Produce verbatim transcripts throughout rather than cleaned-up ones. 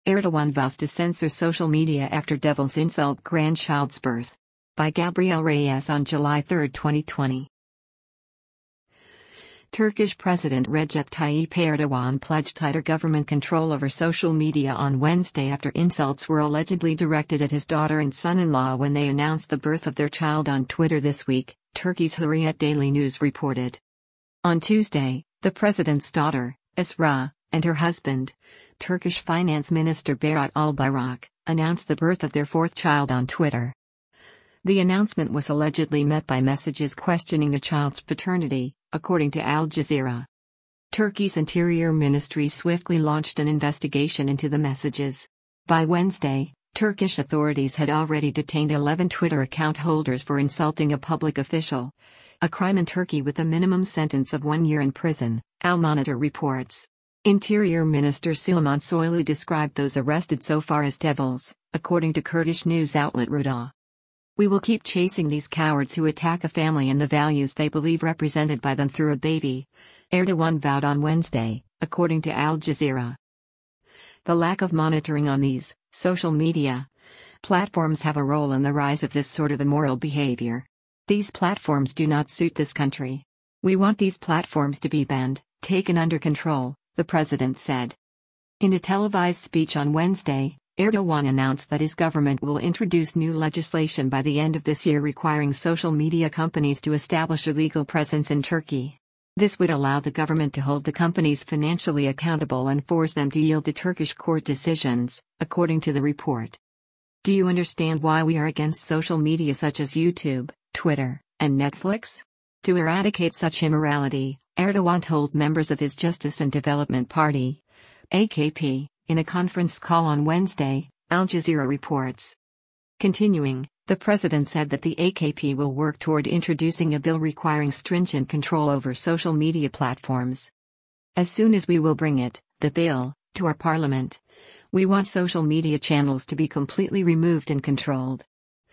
Erdogan vows to censor social media after devil's insult grandchild's birth. By Gabriel Reyes on July third, twenty twenty. Turkish President Recep Tayyip Erdogan pledged tighter government control over social media on Wednesday after insults were allegedly directed at his daughter and son-in-law when they announced the birth of their child on Twitter this week, Turkey's Hurriyet Daily News reported. On Tuesday, the president's daughter, Esra, and her husband, Turkish Finance Minister Berat Albayrak, announced the birth of their fourth child on Twitter. The announcement was allegedly met by messages questioning the child's paternity, according to Al Jazeera. Turkey's Interior Ministry swiftly launched an investigation into the messages. By Wednesday, Turkish authorities had already detained eleven Twitter account holders for insulting a public official, a crime in Turkey with a minimum sentence of one year in prison, Al Monitor reports. Interior Minister Süleyman Soylu described those arrested so far as devils, according to Kurdish news outlet Ruda. We will keep chasing these cowards who attack a family and the values they believe represented by them through a baby, Erdogan vowed on Wednesday, according to Al Jazeera. The lack of monitoring on these social media platforms have a role in the rise of this sort of immoral behavior. These platforms do not suit this country. We want these platforms to be banned, taken under control, the president said. In a televised speech on Wednesday, Erdogan announced that his government will introduce new legislation by the end of this year requiring social media companies to establish a legal presence in Turkey. This would allow the government to hold the companies financially accountable and force them to yield to Turkish court decisions, according to the report. Do you understand why we are against social media such as YouTube, Twitter, and Netflix? To eradicate such immorality, Erdogan told members of his Justice and Development Party, A K P, in a conference call on Wednesday, Al Jazeera reports. Continuing, the president said that the A K P will work toward introducing a bill requiring stringent control over social media platforms. As soon as we will bring it, the bill, to our parliament, we want social media channels to be completely removed and controlled.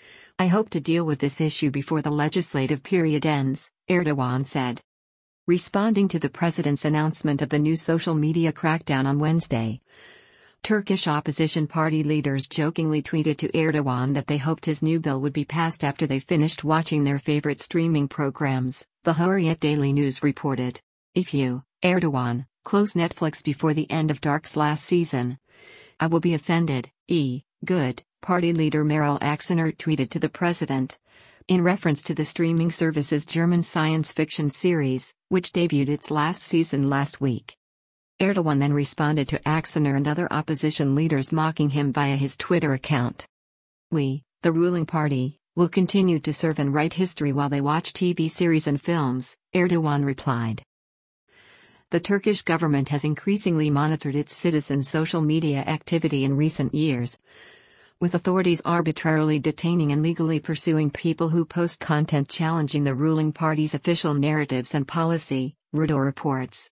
I hope to deal with this issue before the legislative period ends, Erdogan said. Responding to the president's announcement of the new social media crackdown on Wednesday, Turkish opposition party leaders jokingly tweeted to Erdogan that they hoped his new bill would be passed after they finished watching their favorite streaming programs, the Hurriyet Daily News reported. If you, Erdogan, close Netflix before the end of Dark's last season, I will be offended, e. Good, party leader Meral Akşener tweeted to the president, in reference to the streaming service's German science fiction series, which debuted its last season last week. Erdogan then responded to Akşener and other opposition leaders mocking him via his Twitter account. We, the ruling party, will continue to serve and write history while they watch T V series and films, Erdogan replied. The Turkish government has increasingly monitored its citizens' social media activity in recent years, with authorities arbitrarily detaining and legally pursuing people who post content challenging the ruling party's official narratives and policy, Ruda reports.